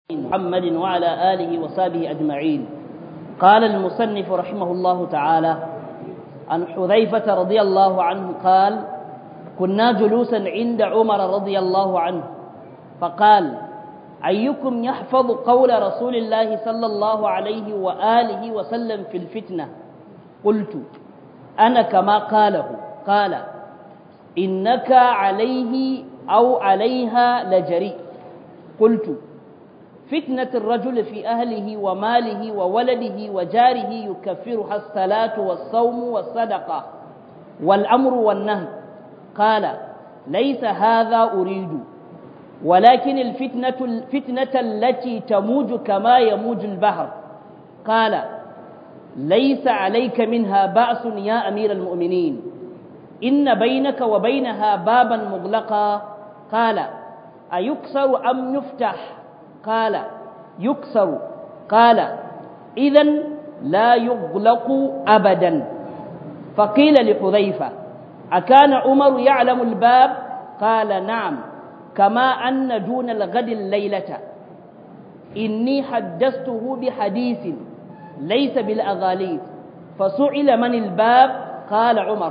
محمد وعلى آله وصحبه أجمعين. قال المصنف رحمه الله تعالى عن حذيفة رضي الله عنه قال: كنا جلوسا عند عمر رضي الله عنه فقال: أيكم يحفظ قول رسول الله صلى الله عليه وآله وسلم في الفتنة؟ قلت: أنا كما قاله. قال: إنك عليه أو عليها لجريء. قلت: فتنة الرجل في أهله وماله وولده وجاره يكفرها الصلاة والصوم والصدقة والأمر والنهي. قال: ليس هذا أريد، ولكن الفتنة التي تموج كما يموج البحر. قال: ليس عليك منها بأس يا أمير المؤمنين، إن بينك وبينها بابا مغلقا. قال: أيكسر أم يفتح؟ قال: يكسر. قال: إذن لا يغلق أبدا. فقيل لحذيفة: أكان عمر يعلم الباب؟ قال: نعم، كما أن دون الغد الليلة. إني حدثته بحديث ليس بالأغاليث. فسئل: من الباب؟ قال: عمر.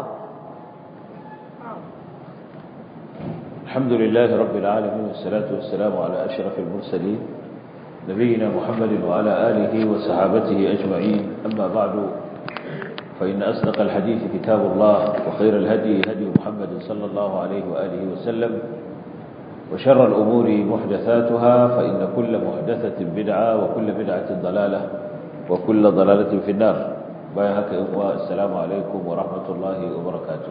الحمد لله رب العالمين، والصلاة والسلام على أشرف المرسلين نبينا محمد وعلى آله وصحابته أجمعين. أما بعد، فإن أصدق الحديث كتاب الله، وخير الهدي هدي محمد صلى الله عليه وآله وسلم، وشر الأمور محدثاتها، فإن كل محدثة بدعة، وكل بدعة ضلالة، وكل ضلالة في النار. بايعك إخوة، السلام عليكم ورحمة الله وبركاته.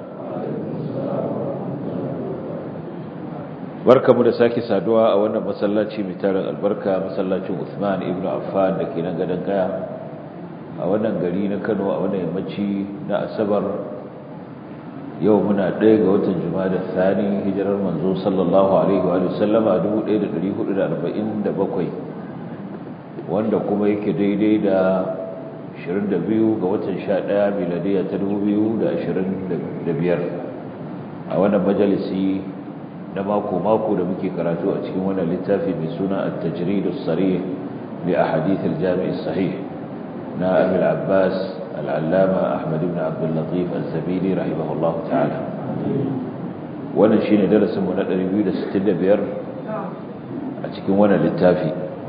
barkamu da sake saduwa a wannan masallaci mai tarin albarka, masallacin Uthman ibn Affan da ke nan gadon Kaya a wannan gari na Kano, a wannan yammaci na Asabar. Yau muna 1 ga watan Jumada Thani, hijirar manzo sallallahu alaihi wa sallama 1447, wanda kuma yake daidai da 22 ga watan 11 miladiya ta 2025. a wannan majalisi na mako-mako da muke karatu a cikin wannan littafi mai suna at-tajrid as-sarih li ahadith al-jami' as-sahih na Abi al-Abbas al-Allama Ahmad ibn Abdul Latif az-Zabidi rahimahullahu ta'ala. Wannan shine darasin mu na 265 a cikin wannan littafi.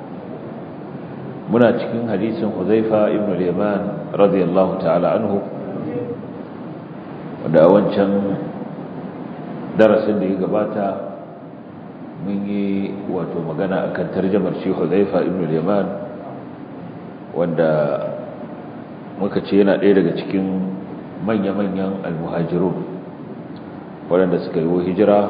Muna cikin hadisin Hudhayfa ibn al-Yaman radiyallahu ta'ala anhu, wanda a wancan darasin da ya gabata mun yi magana akan tarjumar shi Hudhayfa ibn al-Yaman, wanda muka ce yana ɗaya daga cikin manya-manyan al-muhajirun waɗanda suka yi hijira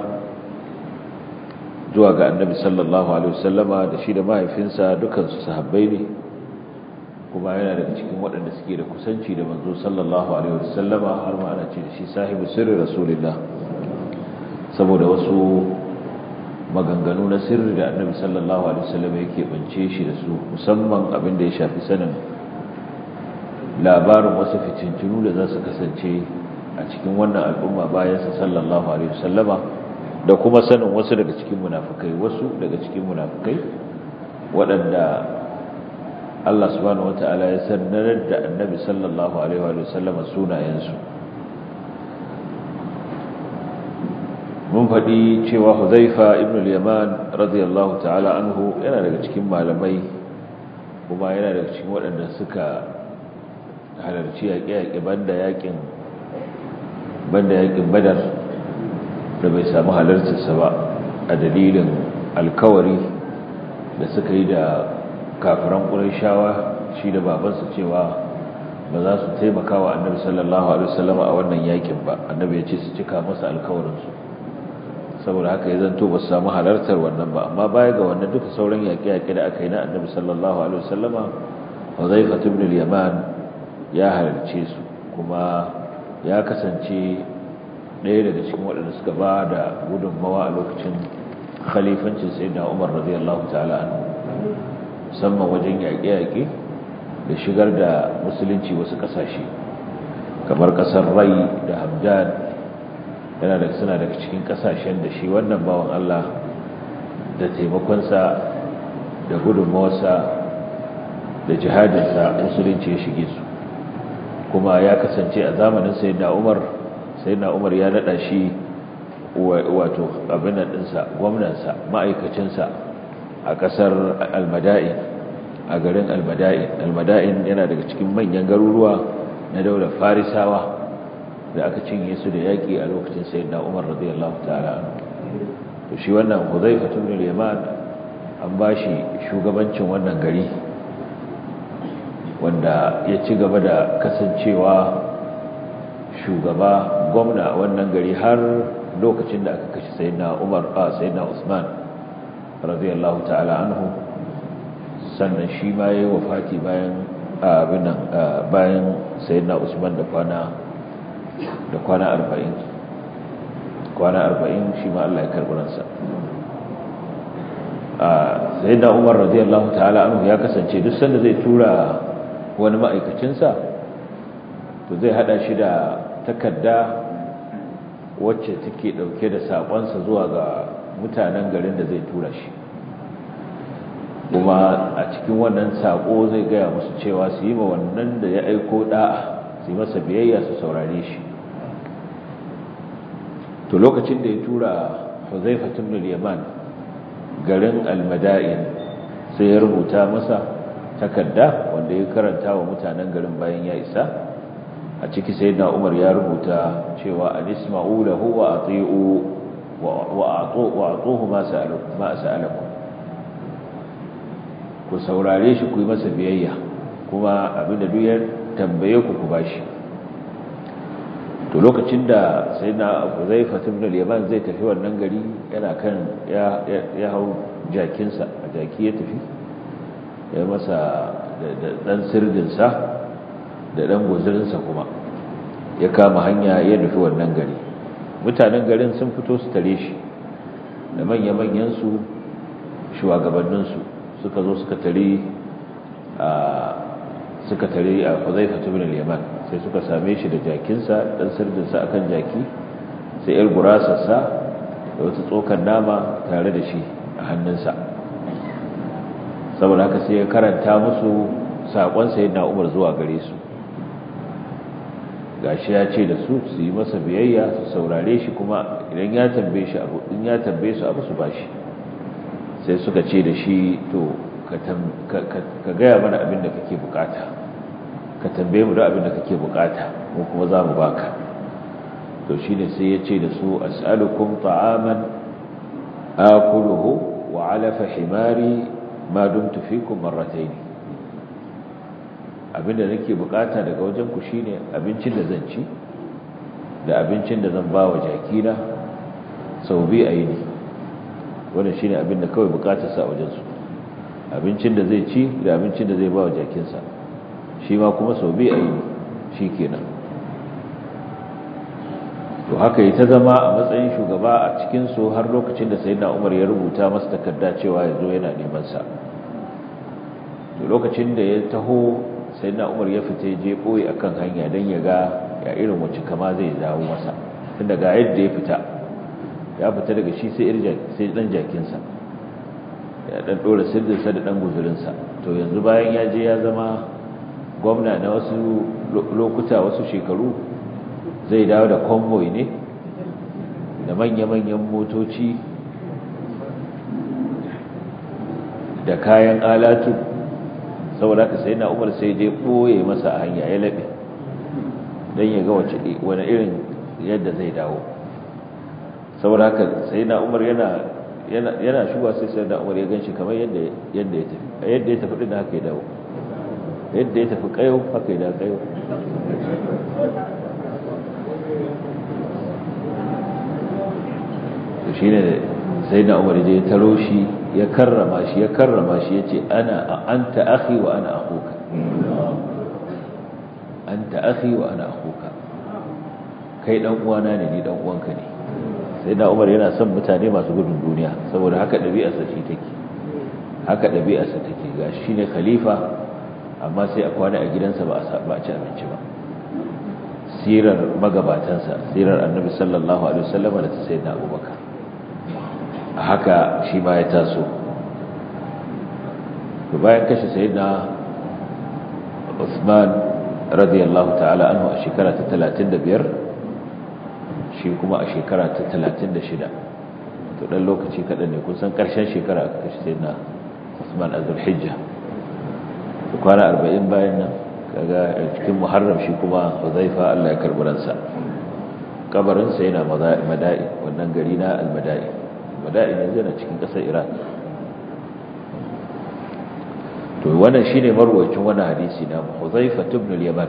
zuwa ga Annabi sallallahu alaihi wasallama, da shi da mahaifinsa dukansu sahabbai ne, kuma yana daga cikin waɗanda suke da kusanci da manzo sallallahu alaihi wasallama, har ma ana ce da shi sahibu sirri rasulillah, saboda wasu maganganu na sirri da Annabi sallallahu alaihi wasallam yake bance shi da su, musamman abin da ya shafi sanin labarin wasu fitintunu da za su kasance a cikin wannan al'umma bayan sa sallallahu alaihi wasallama, da kuma sanin wasu daga cikin munafikai waɗanda Allah subhanahu wataala ya sanar da Annabi sallallahu alaihi wasallama sunayensu. Mun faɗi cewa Hudhayfa ibn al-Yaman radiyallahu ta'ala anhu yana daga cikin malamai, kuma yana daga cikin waɗanda suka halarci yaƙe-yaƙe banda yaƙin Badar da bai samu halartarsa ba, a dalilin alkawari da suka yi da kafiran Qurayshawa, shi da babansa, cewa ba za su taimaka wa Annabi sallallahu alaihi wasallam a wannan yaƙin ba. Annabi ya ce su cika masa alkawarinsu, saboda haka ya zanto ba su samu halartar wannan ba. Amma baya ga wannan, duka sauran yaƙe-yaƙe da aka yi na Annabi sallallahu alaihi wasallama, Hudhayfa ibn al-Yaman ya halarce su, kuma ya kasance ɗaya daga cikin waɗanda suka ba da gudunmawa a lokacin khalifancin sayyidina Umar radiyallahu ta'ala anhu, musamman wajen yaƙe-yaƙe da shigar da musulunci wasu ƙasashe kamar ƙasar Rai da Hamdan. suna daga cikin kasashen da shi wannan bawan Allah da taimakonsa da gudunmawarsa da jihadinsa musulunci ya shige su, kuma ya kasance a zamanin sayyidina Umar ya nada shi wato abin ɗinsa, gwamnansa, ma'aikacinsa a ƙasar Almada'in, a garin Almada'in yana daga cikin manyan garuruwa na daular Farisawa da aka cinye su da yaƙi a lokacin sayyidina Umar radiyallahu ta'ala anhu. To shi wannan Hudhayfa ibn al-Yaman an bashi shugabancin wannan gari, wanda ya ci gaba da kasancewa shugaba, gwamna a wannan gari har lokacin da aka kashe sayyidina Usman radiyallahu ta'ala anhu. Sannan shi ma yayi wafati bayan sayyidina Usman da kwana 40 shi ma Allah ya karbi ransa. Sayyidina Umar radiyallahu ta'ala anhu ya kasance duk sanda zai tura wani ma'aikacinsa to zai hada shi da takarda wacce take dauke da sakonsa zuwa ga mutanen garin da zai tura shi, kuma a cikin wannan sako zai gaya musu cewa su yi ma wannan da ya aiko da'a, su yi masa biyayya, su saurare shi. To lokacin da ya tura Hudhayfa ibn al-Yaman garin Al-Mada'in, sai ya rubuta masa takarda wanda ya karanta wa mutanen garin bayan ya isa. A ciki sayyidina Umar ya rubuta cewa anisma'u lahu wa ati'u wa atuhu ma sa'alakum, ku saurare shi, ku yi masa biyayya, kuma abinda duk ya tambaye ku bashi. To lokacin da sayyidina Hudhayfa ibn al-Yaman zai tafi wannan gari, yana kan ya hau jakinsa, a jaki ya tafi, ya masa da dan sirdinsa da dan guzurinsa, kuma ya kama hanya ya nufi wannan gari. Mutanen garin sun fito su tare shi da manya-manyan su, shugabannin su suka zo suka tare a Hudhayfa ibn al-Yaman, sai suka same shi da jakinsa, dan sirdinsa akan jaki, sai yar gurasarsa da wata tsokar nama tare da shi a hannunsa. Saboda haka sai ya karanta musu sakon sayyidina Umar zuwa gare su, gashi ya ce da su su yi masa biyayya, su saurare shi, kuma idan ya tambaye shi abu, in ya tambaye su abu su bashi. Sai suka ce da shi, to ka gaya mana abin da kake bukata, ka tambaye mu da abin da kake bukata, mu kuma za mu baka. To shine sai ya ce da su, as'alukum ta'aman akuluhu wa alafa himari ma dumtu fikum marratayn. Abinda nake bukata daga wajen ku shine abincin da zan ci da abincin da zan bawa jakina sau biyu a yini. Wannan shine abinda kawai bukatar sa a wajen su, abincin da zai ci da abincin da zai bawa jakinsa, shi ma kuma sau biyu a yini, shikenan. To haka yi ta zama a matsayin shugaba a cikin su har lokacin da sayyidina Umar ya rubuta masa takarda cewa ya zo yana neman sa. To lokacin da ya taho, sayyidina Umar ya fita je boye akan hanya dan ya ga ya irin wacce kama zai dawo masa, tun daga yadda ya fita daga shi sai dan jakinsa, ya dan dora sirdinsa da dan guzurinsa. To yanzu bayan ya je ya zama gwamna na wasu lokuta, wasu shekaru, zai dawo da convoy ne da manya-manyan motoci da kayan alatu. Saboda haka sai na Umar sai je boye masa a hanya, ya labe don ya ga wani irin yadda zai dawo. Saboda haka sai na Umar yana shuwa, sai na Umar ya ganshi kamar yadda ya tafi din haka ya dawo, yadda ya tafi kayo haka ya dawo kayo. Shi ne sai na Umar ya taro shi, ya karrama shi, ya ce, anta akhi wa ana akhuka, anta akhi wa ana akhuka, kai dan uwana ne, ni dan uwanka ne. Sai na Umar yana son mutane masu gudun duniya, saboda haka ɗabi'arsa shi take, haka ɗabi'arsa take. Ga shi ne khalifa, amma sai a kwana a gidansa ba a ci abinci ba. Sirar magabatansa, sirar annabi sallallahu alaihi wasallam da ta sayyidina Abubakar, haka shi ma ya taso. to bayan kashe sayyidina Uthman radiyallahu ta'ala anhu a shekara ta 35 shi kuma a shekara ta 36 to dan lokaci kadan ne kun san karshen shekara aka kashe sayyidina Uthman az-Zulhijja to kwana 40 bayan nan kaga cikin Muharram shi kuma Hudhaifa Allah ya karbi ransa kabarin sa yana Mada'i wannan gari na al-Mada'i ne yana cikin kasar Iraq to wannan shine marwayacin wannan hadisi na Hudhaifa ibn al-Yaman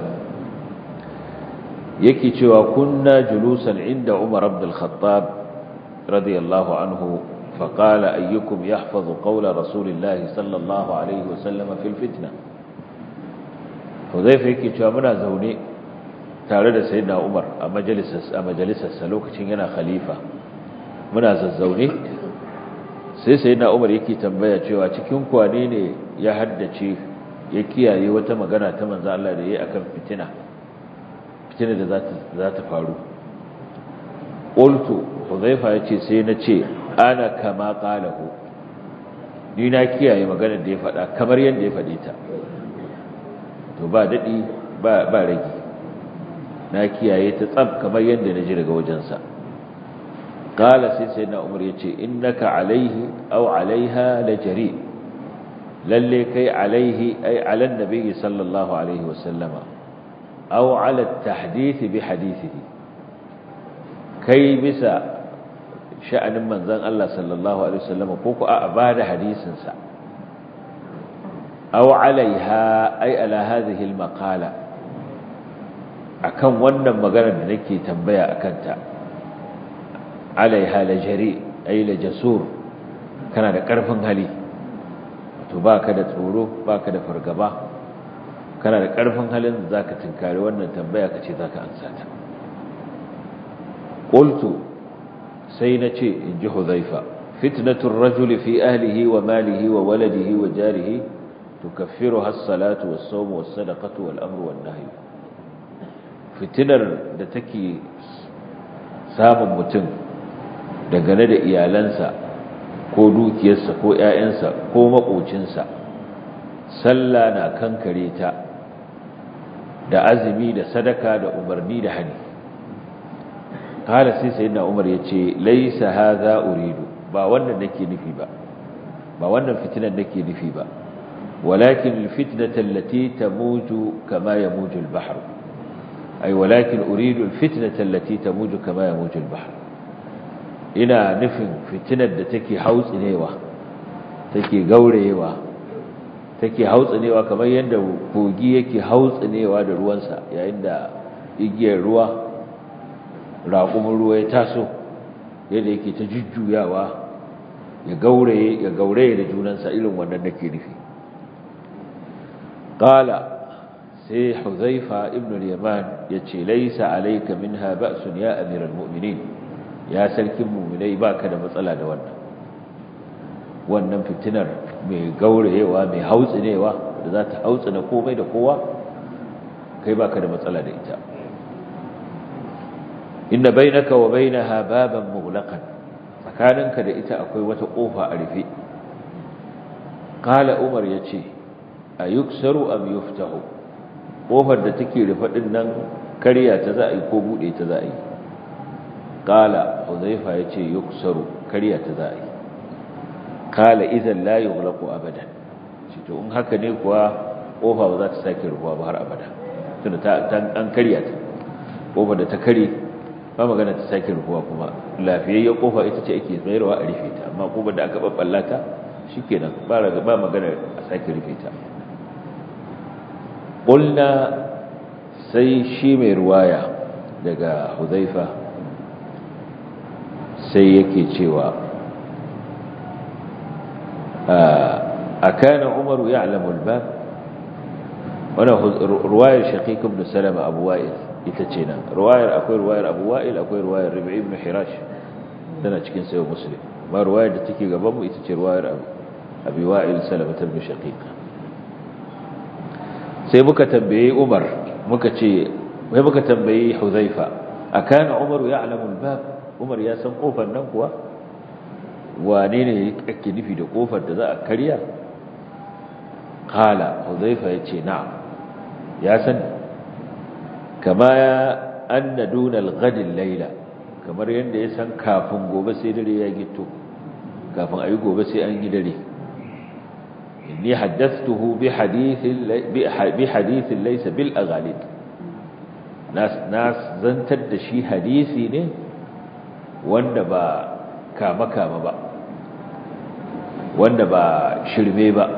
yake cewa kunna julusan inda Umar ibn al-Khattab radiyallahu anhu فقال أيكم يحفظ قول رسول الله صلى الله عليه وسلم في الفتنة Huzaifa yake cewa muna zaune tare da Sayyidina Umar a majalisarsa lokacin yana khalifa muna zazzaune sai Sayyidina Umar yake tambaya cewa cikin kwane ne ya haddace ya kiyaye wata magana ta manzo Allah da yayi akan fitina da za ta faru qultu Huzaifa yace sai na ce ana kama qalahu ni na kiyaye maganar da ya faɗa kamar yadda ya faɗe ta to ba daɗi ba rage na kiyaye ta tsab kamar yadda na ji daga wajensa ƙala sai na umar ya ce innaka alaihi au alaiha la jari lalle kai alaihi ai alan nabi sallallahu alaihi wasallama au ala tahdith bi hadithihi kai bisa sha'anin manzon Allah sallallahu alaihi wasallama ko ku a bada hadisinsa أو عليها أي على هذه المقالة أكن wannan maganar da nake tambaya akanta alaiha lajari ay lajasur kana da karfin hali to baka da tsoro baka da fargaba kana da karfin halin da zaka tinkare wannan tambaya kace zaka ansa ta qultu sai nace inji Hudhaifa fitnatur rajuli fi ahlihi wa malihi wa waladihi wa jarihi tukaffiruha as-salatu was-sawmu was-sadaqatu wal-amru wan-nahyu fitinar da take samun mutum dangane da iyalansa ko dukiyarsa ko ƴaƴansa ko makocinsa sallah na kankare ta da azumi da sadaka da umarni da hani kala sai sayyidina Umar yace laysa hadha uridu ba wannan nake nufi ba wannan fitinar nake nufi ba ولكن الفتنة التي تموج كما يموج البحر أي ولكن أريد الفتنة التي تموج كما يموج البحر إنا نفن فتنة تكي حوز إنيوة تكي قوريوة تكي حوز إنيوة كما يندو فوقيك حوز إنيوة دروانسا يعني إجي الروا راقم الروا يتاسو يديك تججو ياوا يقوري لجونانسا إلو وننكي نفي قال سي حذيفة ابن اليمان يتشي ليس عليك منها بأس يا أمير المؤمنين يا سلك المؤمنين باك دا مسألة دوانا wannan fitinar mai gaurewa mai hautsinewa da za ta hautsina komai da kowa kai baka da matsala da ita inna bainaka wa bainaha baban mughlaqan tsakaninka da ita akwai wata kofa a rufe qala umar yace ayuksaru am yuftahu kofar da take rufe din nan kariya ta za a yi ko bude ta za a yi qala huzaifa yace yuksaru kariya ta za a yi qala idan la yughlaqu abadan shi to in haka ne kuwa kofa ba za ta sake rufuwa ba har abada tunda ta an kariya ta kofar da ta kare ba magana ta sake rufuwa kuma lafiyayyen kofa ita ce ake tsayarwa a rufe ta amma kofar da aka babballata shikenan ba magana a sake rufe ta قلنا sai shi mai ruwaya daga Hudhaifa sai yake cewa akana Umaru ya'lamu al-bab wana ruwayar Shaqiq ibn Salama Abu Wa'il ita ce nan akwai ruwayar Abu Wa'il akwai ruwayar Rabi' ibn Hirash tana cikin sahih Muslim ba ruwayar da take gaban mu ita ce ruwayar Abi Wa'il Salama ibn Shaqiq sai muka tambaye Umar muka tambaye Huzaifa akana Umar ya'lamu al-bab Umar ya san kofar nan kuwa wane ne yake nufi da kofar da za a karya qala hudhaifa yace na'am ya sani kama anna duna al-ghad al-layla kamar yanda ya san kafin gobe sai dare ya gito kafin ayi gobe sai an yi dare inni haddathtuhu bi hadithin laysa bil aghalib nas zantar da shi hadisi ne wanda ba kama ba wanda ba shirme ba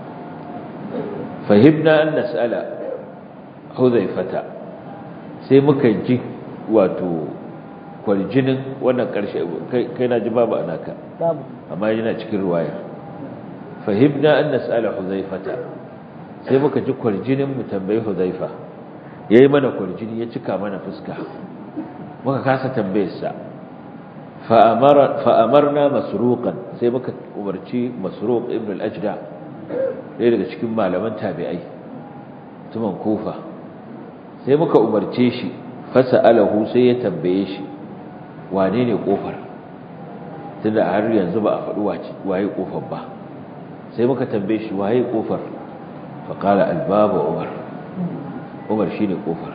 fahimna an nas'ala Hudhaifata sai muka ji wato kwarjinin wannan karshe kai na ji babu anaka babu amma yana cikin riwaya fahimna an nas'ala Hudhaifata sai muka ji kwarjinin mu tambayi Hudhaifa yayi mana kwarjini ya cika mana fuska muka kasa tambayar sa fa amarna masruqan sai muka umarci masruq ibn al-ajda ɗaya daga cikin malaman tabi'ai tuman kufa sai muka umarce shi fasa'alahu sai ya tambaye shi wane ne kofar tunda har yanzu ba a faɗi waye kofar ba sai muka tambaye shi waye kofar fa qala al-babu umar shine kofar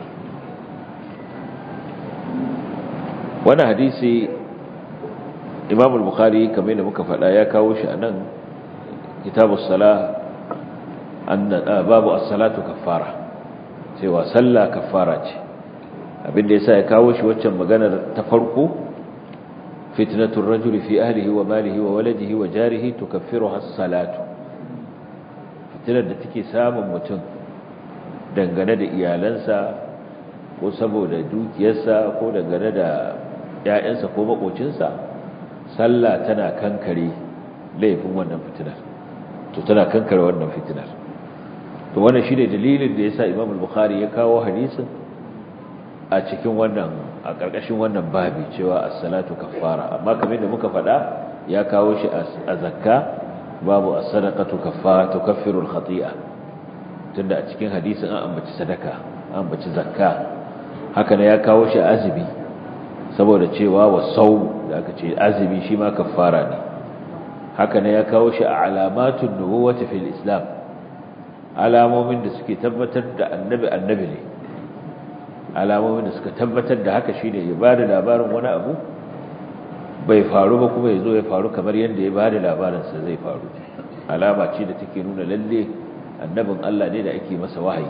wannan hadisi Imam al-Bukhari kamar da muka faɗa ya kawo shi anan kitabus salah babu as-salatu kaffara cewa sallah kaffara ce abinda yasa ya kawo shi waccan maganar ta farko fitnatur rajuli fi ahlihi wa malihi wa waladihi wa jarihi tukaffiruha as-salatu fitnar da take samun mutum dangane da iyalansa ko saboda dukiyarsa ko dangane da ƴaƴansa ko makocinsa sallah tana kankare laifin wannan fitinar to tana kankare wannan fitinar to wannan shine dalilin da yasa Imam al-Bukhari ya kawo hadisin a cikin wannan a karkashin wannan babi cewa as-salatu kaffara amma kamar da muka faɗa ya kawo shi a zakka babu as-sadaqatu kaffara tukaffiru al-khati'a tunda a cikin hadisin an ambaci sadaka an ambaci zakka haka ne ya kawo shi a azumi saboda cewa wasau da aka ce azumi shi ma kaffara ne haka ne ya kawo shi a alamatun nubuwati fil islam alamomin da suke tabbatar da annabi ne alamomin da suka tabbatar da haka shine ya bada labarin wani abu bai faru ba kuma yazo ya faru kamar yadda ya bada labarin sa zai faru alama ce da take nuna lalle annabin Allah ne da ake masa wahayi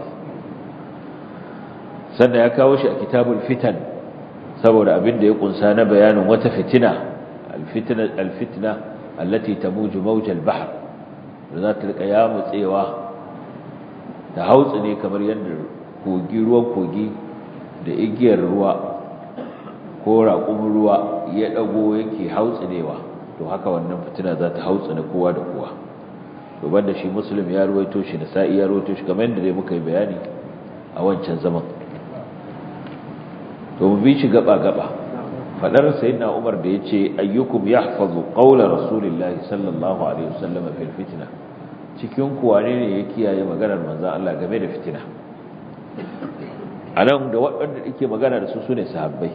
sannan ya kawo shi a kitabul fitan saboda abin da ya kunsa na bayanin wata fitina alfitna allati tamuju mawj albahr da za ta rika yamutsewa da hautsi ne kamar yadda ruwan kogi da igiyar ruwa ko raƙumin ruwa ya dago yake hautsinewa to haka wannan fitina za ta hautsine kowa da kowa to banda shi muslim ya ruwaito shi da sa'i ya ruwaito shi kamar yadda dai muka yi bayani a wancan zaman to mu bi shi gaba fadar sayyidina Umar da yace ayyukum yahfazu qawla rasulillahi sallallahu alaihi wasallam fil fitna cikin ku wane ne ya kiyaye maganar manzon Allah game da fitina anan da waɗanda yake magana da su sune sahabbai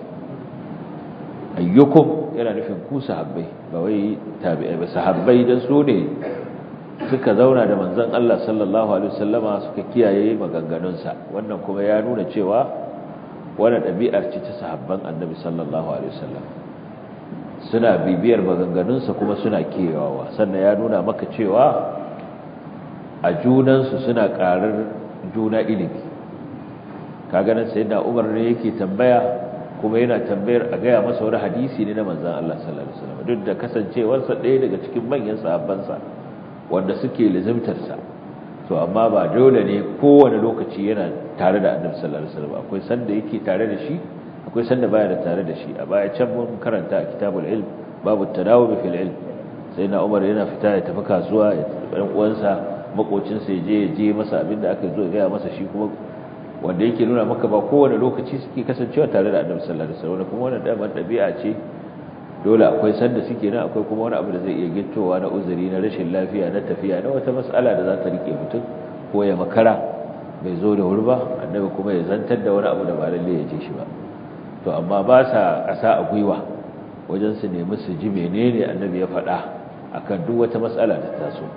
ayyukum yana nufin ku sahabbai ba wai tabi'ai ba sahabbai dan su ne suka zauna da manzon Allah sallallahu alaihi wasallama suka kiyaye maganganunsa wannan kuma ya nuna cewa wannan ɗabi'ar ce ta sahabban annabi sallallahu alaihi wasallam suna bibiyar maganganunsa kuma suna kiyawawa sannan ya nuna maka cewa a junansu suna ƙarar juna ilimi kaga nan sayyidina Umar ne yake tambaya kuma yana tambayar a gaya masa wani hadisi ne na manzon Allah sallallahu alaihi wasallam duk da kasancewarsa ɗaya daga cikin manyan sahabbansa wanda suke lazimtarsa to amma ba dole ne kowane lokaci yana tare da annabi sallallahu alaihi wasallam akwai sanda yake tare da shi akwai sanda baya da tare da shi a baya can mun karanta a kitabul ilm babu tadawub fil ilm sai na Umar yana fita ya tafi kasuwa ya ɗan uwansa makocinsa ya je masa abinda aka zo ya ga masa shi kuma wanda yake nuna maka ba kowane lokaci suke kasancewa tare da annabi sallallahu alaihi wasallam kuma wannan dabi'a ce dole akwai sanda suke nan akwai kuma wani abu da zai iya gittowa na uzuri na rashin lafiya na tafiya na wata mas'ala da za ta rike mutum ko ya makara bai zo da wuri ba annabi kuma ya zantar da wani abu da ba lalle ya je shi ba to amma ba sa ƙasa a gwiwa wajen su nemi su ji menene annabi ya faɗa akan duk wata mas'ala da ta so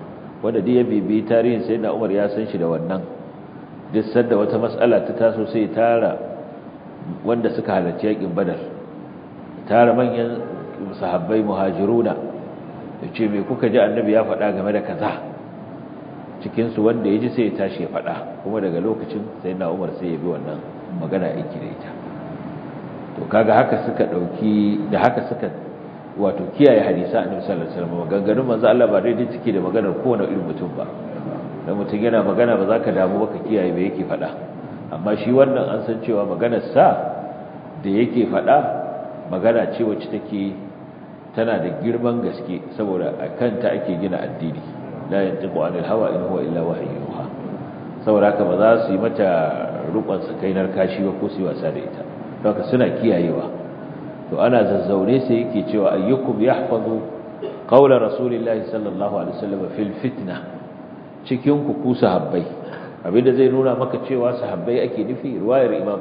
wanda duk ya bibi tarihin sayyidina Umar ya san shi da wannan duk sanda wata mas'ala ta taso sai tara wanda suka halarci yakin Badar tara manyan sahabbai muhajiruna yace me kuka ji annabi ya faɗa game da kaza cikin su wanda yaji sai ya tashi ya faɗa kuma daga lokacin sayyidina Umar sai ya bi wannan magana yake da ita to kaga haka suka dauki da haka suka wato kiyaye hadisi annabi sallallahu alaihi wasallam maganganun manzo Allah ba daidai take da maganar kowane irin mutum ba dan mutum yana magana ba za ka damu ba ka kiyaye me yake faɗa amma shi wannan an san cewa maganar sa da yake faɗa magana ce wacce take tana da girman gaske saboda kanta ake gina addini la yantiqu anil hawa in huwa illa wahyu yuha saboda haka ba za su yi mata rukun sakainar kashi ba ko su yi wasa da ita don haka suna kiyayewa to ana zazzaune sai yake cewa ayyukum yahfazu qawla rasulillahi sallallahu alaihi wasallam fil fitna cikin ku sahabbai abinda zai nuna maka cewa sahabbai ake nufi riwayar Imam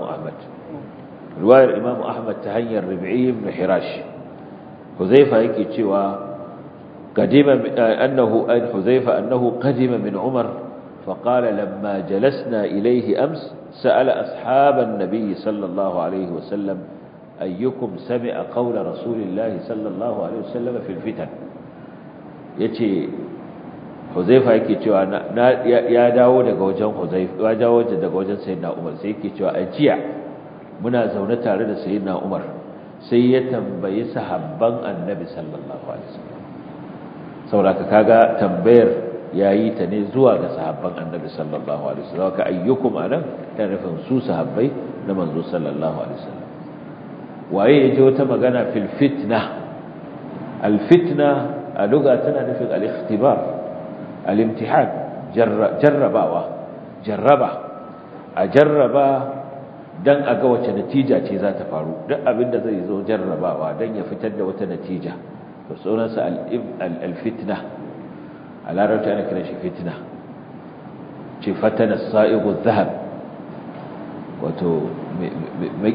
Ahmad ta hanyar Rabi'i ibn Hirash Huzaifa yake cewa qadima Huzaifa annahu qadima min Umar فقال لما جلسنا إليه أمس سأل أصحاب النبي صلى الله عليه وسلم أيكم سمع قول رسول الله صلى الله عليه وسلم في الفتن yace Huzaifa yake cewa ya dawo daga wajen Huzaifa ya dawo daga wajen Sayyidina Umar sai yake cewa ajiya muna zaune tare da Sayyidina Umar sai ya tambayi sahabban Annabi sallallahu alaihi wasallam saboda kaga tambayar yayi ta ne zuwa ga sahabban Annabi sallallahu alaihi wasallam ka ayyukum anan ta nufin su sahabbai na manzo sallallahu alaihi wasallam waye ya ji wata magana fil fitna al fitna a lugha tana nufin al ikhtibar al imtihan jarraba a jarraba dan a ga wace natija ce za ta faru duk abinda zai zo jarrabawa dan ya fitar da wata natija to sunansa al fitna a larabci ana kiran shi fitna ce fatana sa'igu dhahab wato mai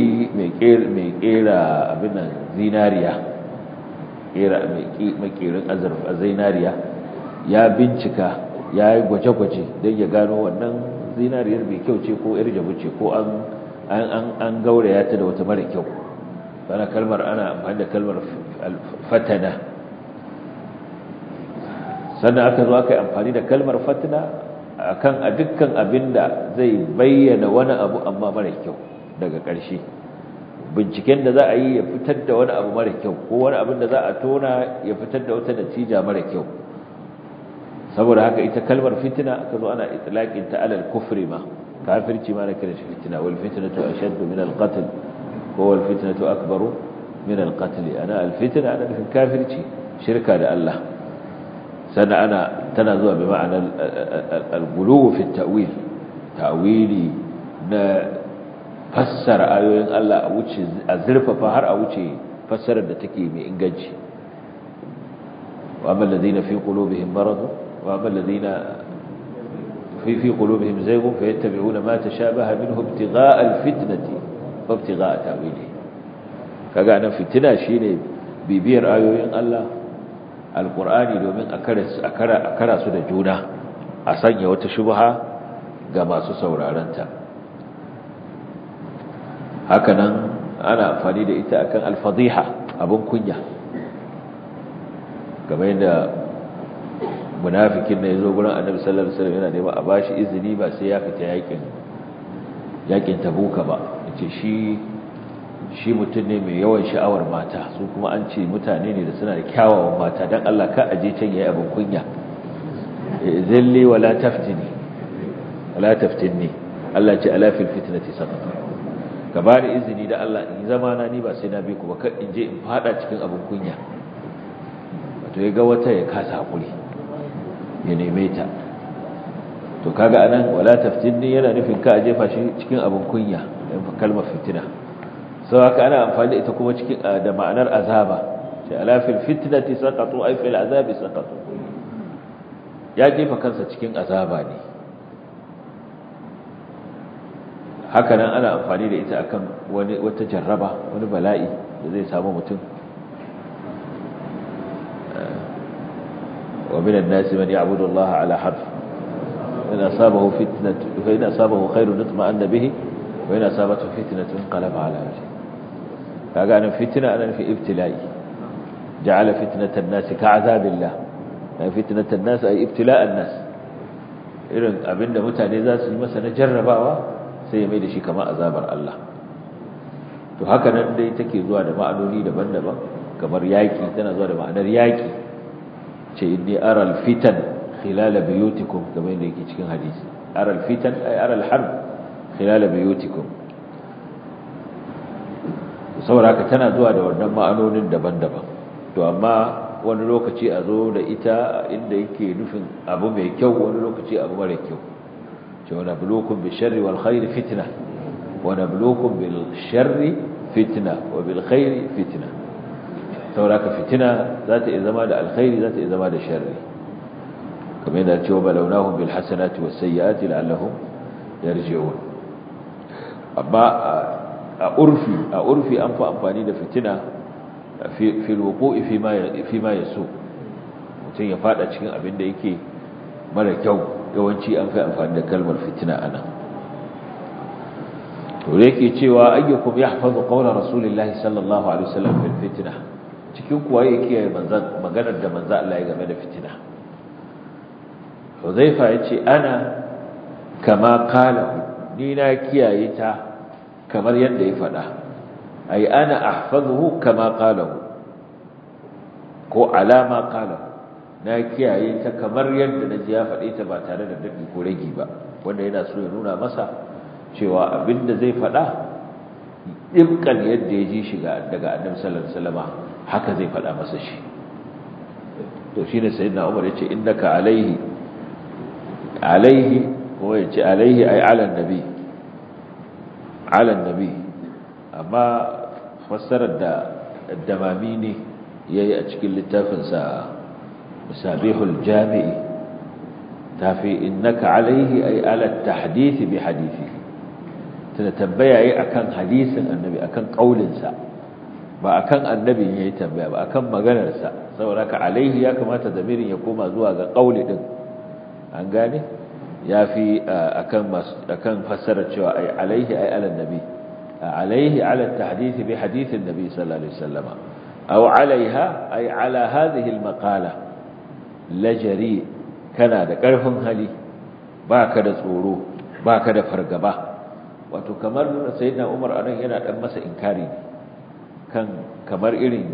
kera abin zinariya mai kerin azurfa zinariya ya bincika ya yi gwaje-gwaje don ya gano wannan zinariyar mai kyau ce ko yar jabu ce ko an gauraya ta da wata mara kyau ana amfani da kalmar fatana sannan aka zo aka yi amfani da kalmar fatna akan a dukkan abinda zai bayyana wani abu amma mara kyau daga ƙarshe binciken da za a yi ya fitar da wani abu mara kyau ko wani abin da za a tona ya fitar da wata natija mara kyau saboda haka ita kalmar fitina aka zo ana itlaqin ta alal kufri ma kafirci ma na kiran shi fitina wal fitnatu ashaddu min al qatl ko wal fitnatu akbaru min al qatl ana al fitna ana nufin kafirci shirka da Allah sannan tana zuwa bi ma'anar al-ghuluw fi at-ta'wil ta'wili na fassara ayoyin Allah a zurfafa har a wuce fassarar da take mai inganci wa amma alladhina fi qulubihim marad wa amma alladhina fi qulubihim zaygun fayattabi'una ma tashabaha minhu ibtigha'a al-fitnati wa ibtigha'a ta'wilihi kaga nan fitina shine bibiyar ayoyin Allah alqur'ani domin a kara su da juna a sanya wata shubha ga masu sauraron ta hakanan ana amfani da ita akan al-fadhiha abun kunya kamar yadda munafikin ne yazo gurin Annabi sallallahu alaihi wasallam yana neman a bashi izini ba sai ya fita yakin Tabuka ba yace shi mutum ne mai yawan sha'awar mata su kuma an ce mutane ne da suna da kyawawan mata dan Allah ka aje can yayi abun kunya zalli wala taftinni Allah ce ala fil fitnati saqata ka ba da izini da Allah in zama na ni ba sai na bi ku ba kar in je in fada cikin abin kunya wato ya ga wata ya kasa hakuri ya neme ta to kaga anan wala taftinni yana nufin ka jefa shi cikin abin kunya kalmar fitina sau haka ana amfani da ita kuma cikin da ma'anar azaba sai ala fil fitnati saqatu ay fil azabi saqatu ya jefa kansa cikin azaba ne haka nan ana amfani da ita akan wata jarraba wani bala'i da zai samu mutum wa minan nasi man ya'budu Allah ala harf in asabahu fitnatun fa in asabahu khairun itma'anna bihi wa in asabathu fitnatun qalaba ala wajhihi kaga nan fitna anan fi ibtila'i ja'ala fitnatan nasi ka'azabillah fitnatan nas ay ibtila'an nas irin abinda mutane za su yi masa na jarrabawa sai ya mai da shi kamar azabar Allah to haka nan dai take zuwa da ma'anoni daban-daban kamar yaki tana zuwa da ma'anar yaki ce inni aral fitan khilala buyutikum kamar yadda yake cikin hadisi aral fitan ay aral harb khilala buyutikum saboda haka tana zuwa da wannan ma'anonin daban-daban to amma wani lokaci a zo da ita inda yake nufin abu mai kyau wani lokaci abu mara kyau ce wa nabluukum bisharri wal khairi fitna wa nabluukum bil sharri fitna wa bil khairi fitna saboda ka fitina za ta iya zama da alkhairi za ta iya zama da sharri kamar yadda cewa balawnahum bil hasanati was sayyiati la'allahum yarji'un amma a urfi an fa amfani da fitina fi alwuqu'i fi ma yasu mutum ya fada cikin abin da yake mara kyau yawanci an fi amfani da kalmar fitina ana to yake cewa ayyukum yahfazu qawla rasulillahi sallallahu alaihi wasallam fil fitna cikin kuwa yake maganar da manzo Allah ya game da fitina Huzaifa yace ana kama qala ni na kiyaye ta kamar yadda ya faɗa ay ana ahfazuhu kama qalahu ko alama qalahu na kiyaye ta kamar yadda naji ya faɗe ta ba tare da dadi ko ragi ba wanda yana so ya nuna masa cewa abinda zai faɗa dibkan yadda ya ji shi daga Annabi sallallahu alaihi wasallam haka zai faɗa masa shi to shine sayyidina Umar yace innaka alaihi ko yace alaihi ay ala nabi amma fassarar da damami ne yayi a cikin littafinsa musabihul jami'i tafi innaka alaihi ay ala tahdith bi hadithi tana tambaya yayi akan hadisin annabi akan kaulinsa ba akan annabin yayi tambaya ba akan maganarsa saboda ka alaihi ya kamata damirin ya koma zuwa ga kauli din an gane yafi akan fassarar cewa ay alaihi ay ala nabi عليه على التحديث بحديث النبي صلى الله عليه وسلم أو عليها أي على هذه المقالة لجري كان da ƙarfin hali baka da tsoro baka da fargaba wato kamar sayyidina Umar anan yana dan masa inkari kan kamar irin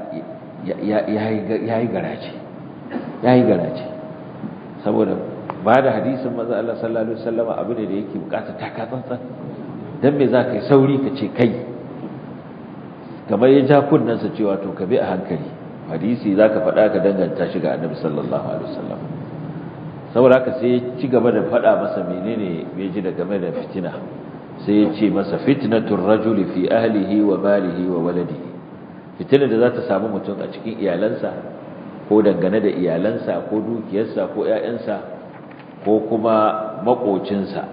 yayi garaje saboda ba da hadisin manzo Allah sallallahu alaihi wasallam abu ne da yake bukata takatsantsan dan me za ka yi sauri ka ce kai kamar ya ja kunnansa cewa to ka bi a hankali hadisi za ka faɗa ka danganta shi ga annabi sallallahu alaihi wasallam saboda haka sai ya ci gaba da faɗa masa menene ya ji da game da fitina sai ya ce masa fitnatur rajuli fi ahlihi wa malihi wa waladihi fitina da za ta samu mutum a cikin iyalansa ko dangane da iyalansa ko dukiyarsa ko ƴaƴansa ko kuma makocinsa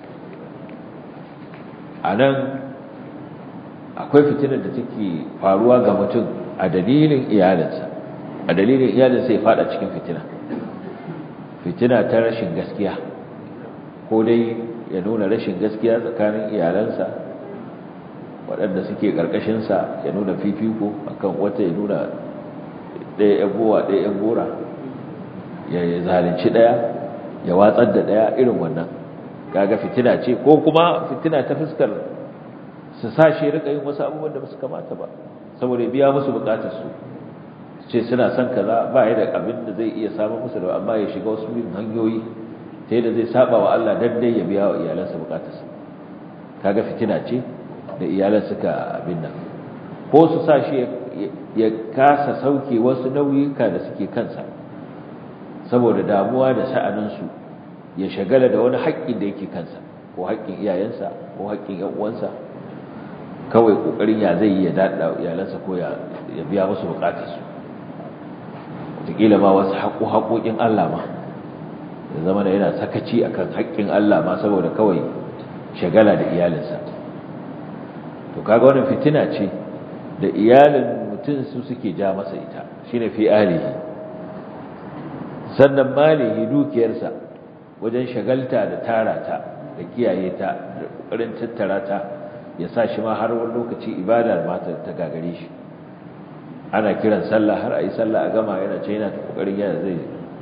a nan akwai fitinar da take faruwa ga mutum a dalilin iyalinsa ya fada cikin fitina ta rashin gaskiya ko dai ya nuna rashin gaskiya tsakanin iyalansa waɗanda suke ƙarƙashinsa ya nuna fifiko akan wata ya nuna ɗaya ‘yan gora ya zalunci ɗaya ya watsar da ɗaya irin wannan kaga fitina ce ko kuma fitina ta fuskar su sashi rika yin wasu abubuwan da ba su kamata ba saboda biya musu bukatar su ce suna son kaza ba ya da abin da zai iya samu musu da amma ya shiga wasu yin hanyoyi ta yadda zai saba wa Allah dan dai ya biya wa iyalansa bukatar su kaga fitina ce da iyalan suka abin nan ko su sashi ya kasa sauke wasu nauyuka da suke kansa saboda damuwa da sha'anin su ya shagala da wani haƙƙin da yake kansa ko haƙƙin iyayensa ko haƙƙin ƴan uwansa kawai kokarin ya zai yi ya dada iyalansa ko ya biya musu bukatarsu wataƙila ma wasu haƙoƙin Allah ma ya zama da yana sakaci akan haƙƙin Allah ma saboda kawai shagala da iyalinsa to kaga wannan fitina ce da iyalin mutum su suke ja masa ita shine fi ahlihi sannan malihi dukiyarsa wajen shagalta da tara ta da kiyaye ta da kokarin tattara ta ya sa shi ma har wani lokaci ibadar ma ta gagare shi ana kiran sallah har ayi sallah a gama yana ce yana kokarin yana zai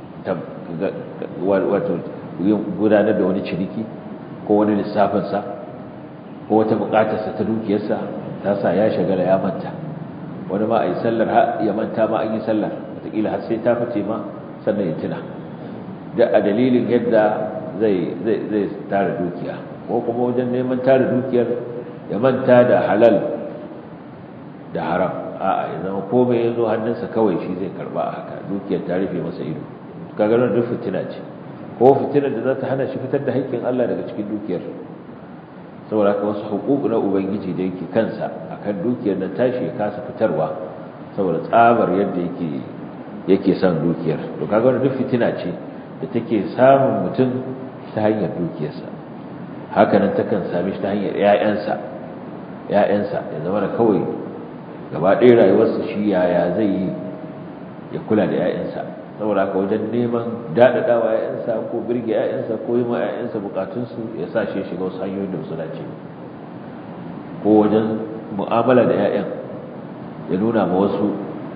wato gudanar da wani ciniki ko wani lissafin sa ko wata bukatarsa ta dukiyarsa ta sa ya shagala ya manta wani ma ayi sallar har ya manta ma an yi sallar wataƙila har sai ta fice ma sannan ya tuna da a dalilin yadda zai tara dukiya ko kuma wajen neman tara dukiyar ya manta da halal da haram a'a ya zama komai ya zo hannunsa kawai shi zai karba a haka dukiyar ta rufe masa ido kaga nan duk fitina ce ko fitinar da za ta hana shi fitar da haƙƙin Allah daga cikin dukiyar saboda haka wasu hukuku na ubangiji da yake kansa akan dukiyar nan tashi ya kasa fitarwa saboda tsabar yadda yake son dukiyar to kaga wannan duk fitina ce da take samun mutum ta hanyar dukiyarsa haka nan takan same shi ta hanyar ƴaƴansa ya zama da kawai gaba ɗaya rayuwarsa shi yaya zai yi ya kula da ƴaƴansa saboda haka wajen neman daɗaɗawa ƴaƴansa ko birge ƴaƴansa ko yi ma ƴaƴansa bukatunsu ya sa shi shiga wasu hanyoyin da su dace ko wajen mu'amala da ƴaƴan ya nuna ma wasu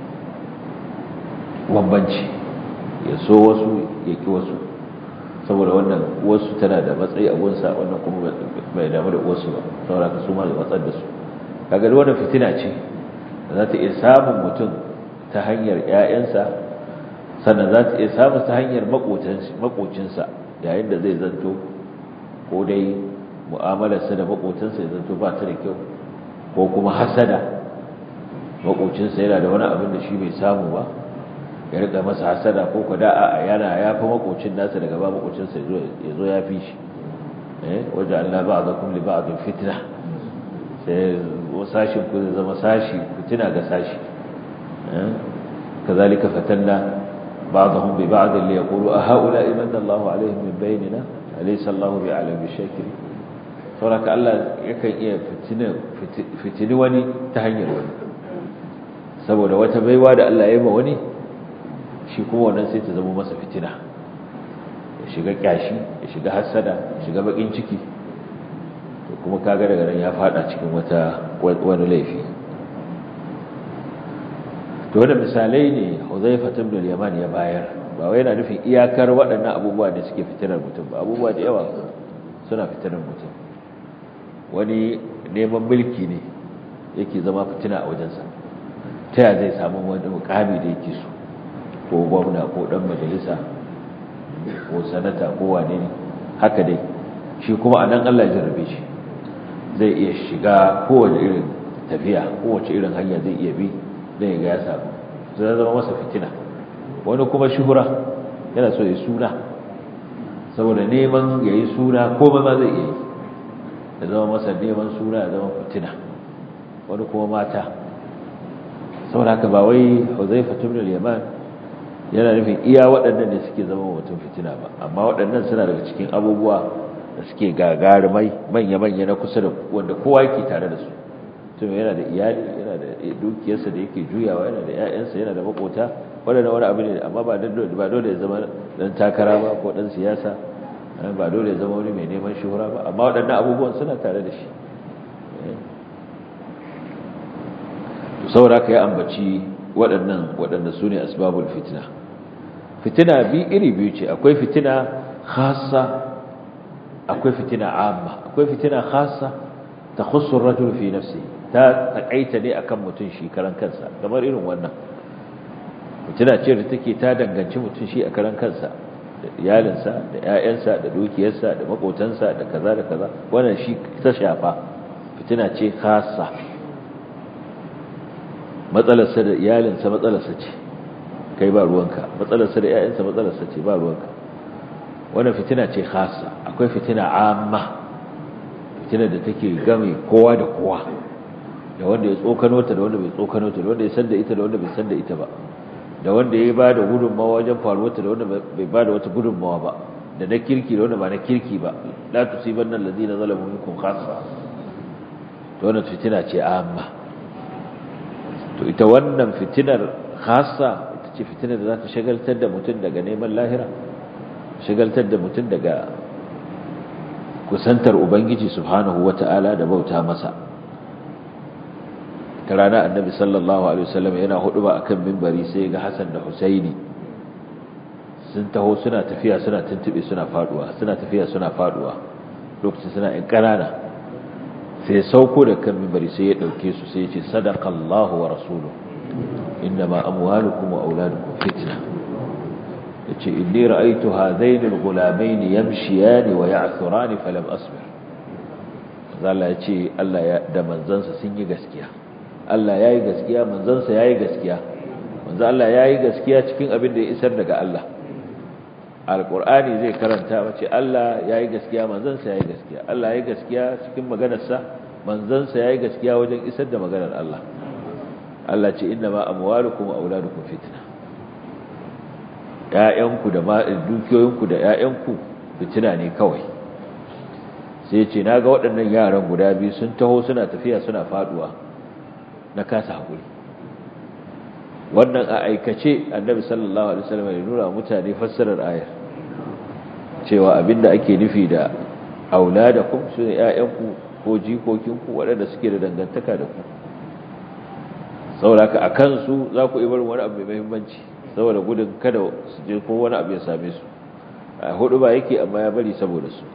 bambanci ya so wasu ya ki wasu saboda wannan wasu tana da matsayi a gunsa wannan kuma bai damu da wasu ba saboda ka su ma ya watsar da su kaga wannan fitina ce da za ta iya samun mutum ta hanyar ƴaƴansa sannan za ta iya samun ta hanyar makocinsa yayin da zai zanto ko dai mu'amalarsa da makocinsa ya zanto ba ta da kyau ko kuma hasada makocinsa yana da wani abin da shi bai samu ba ya rika masa hasada ko kada a yana ya fi makocin nasa daga ba makocinsa ya zo ya fi shi wajen Allah ba'dakum li ba'din fitna sai sashin ku zama sashi fitina ga sashi kazalika fatanna ba'dahum bi ba'd li yaqulu a haula'i manna Allahu alaihim min bainina alaysa Allahu bi'alim bishakirin saboda Allah yakan iya fitini wani ta hanyar wani saboda wata baiwa da Allah ya yi ma wani shi kuma wannan sai ta zama masa fitina ya shiga kyashi ya shiga hasada ya shiga bakin ciki to kuma kaga daga nan ya fada cikin wani laifi to wannan misalai ne Huzaifa ibn al-Yaman ya bayar ba wai yana nufin iyakar waɗannan abubuwa da suke fitinar mutum ba abubuwa da yawa suna fitinar mutum wani neman mulki ne yake zama fitina a wajensa ta yaya zai samu wani mukami da yake so ko gwamna ko dan majalisa ko sanata ko wane ne haka dai shi kuma anan Allah ya jarrabe shi zai iya shiga kowace irin tafiya kowace irin hanya zai iya bi zai ga ya samu zai zama masa fitina wani kuma shuhura yana so ya suna saboda neman yayi suna ko ma zai iya yi ya zama masa neman suna ya zama fitina wani kuma mata saboda haka ba wai Huzaifa ibn al-Yaman yana nufin iya waɗannan da suke zama mutum fitina ba amma waɗannan suna daga cikin abubuwa da suke gagarumai manya-manya na kusa da wanda kowa yake tare da su tun yana da iyali yana da dukiyarsa da yake juyawa yana da 'ya'yansa yana da makota waɗannan wani abu ne amma ba dole ya zama dan takara ba ko dan siyasa ba dole ya zama wani mai neman shuhura ba amma waɗannan abubuwan suna tare da shi to saboda ka ya ambaci waɗanda su ne asbabul fitina iri biyu ce akwai fitina khassa akwai fitina amma akwai fitina khassa ta khussu ar-rajul fi nafsi ta takaita ne akan mutum shi karan kansa kamar irin wannan fitina ce da take ta danganci mutum shi a karan kansa da iyalinsa da ƴaƴansa da dukiyarsa da makotansa da kaza da kaza wannan shi ta shafa fitina ce khassa matsalarsa da iyalinsa matsalarsa ce kai ba ruwanka matsalarsa da ƴaƴansa matsalarsa ce ba ruwanka wannan fitina ce khassa akwai fitina amma fitina da take game kowa da kowa da wanda ya tsokano ta da wanda bai tsokano ta da wanda ya san da ita da wanda bai san da ita ba da wanda ya ba da gudunmawa wajen faruwar ta da wanda bai ba da wata gudunmawa ba da na kirki da wanda ba na kirki ba la tusibanna allazina zalamu minkum khassa to wannan fitina ce amma to ita wannan fitinar khassa ita ce fitinar da za ta shagaltar da mutum daga neman lahira, shagaltar da mutum daga kusantar ubangiji subhanahu wata'ala da bauta masa. ta rana annabi sallallahu alaihi wasallam yana huduba akan minbari sai ga Hassan da Husaini sun taho suna tafiya suna tuntube suna faduwa, suna tafiya suna faduwa, lokacin suna in kanana. sai sauko da kan minbari sai ya dauke su sai ya ce sadaqallahu wa rasuluhu innama amwalukum wa auladukum fitna. yace inni ra'aytu hadain al-ghulamain yamshiyani wa ya'thurani falam asbir. Allah yace Allah ya da manzansa sun yi gaskiya, Allah yayi gaskiya, manzansa yayi gaskiya. manzo Allah yayi gaskiya cikin abin da ya isar daga Allah. Al-Qur'ani zai karanta mace Allah yayi gaskiya, manzansa yayi gaskiya. Allah yayi gaskiya cikin maganarsa, manzansa yayi gaskiya wajen isar da maganar Allah. Allah ce innama amwalukum wa auladukum fitna. ‘ya'yanku da dukiyoyinku da ‘ya'yanku fitina ne kawai. sai ce na ga waɗannan yaran guda biyu sun taho suna tafiya suna faduwa, na kasa haƙuri. wannan a aikace annabi sallallahu alaihi wasallam ya nuna mutane fassarar ayar cewa abinda ake nufi da auladakum su ne ‘ya'yanku ko jikokinku waɗanda suke da dangantaka da ku. saboda a kansu za ku ibar wani abu mai muhimmanci saboda gudun kada su je ko wani abu ya same su. a hudu ba yake amma ya bari saboda su.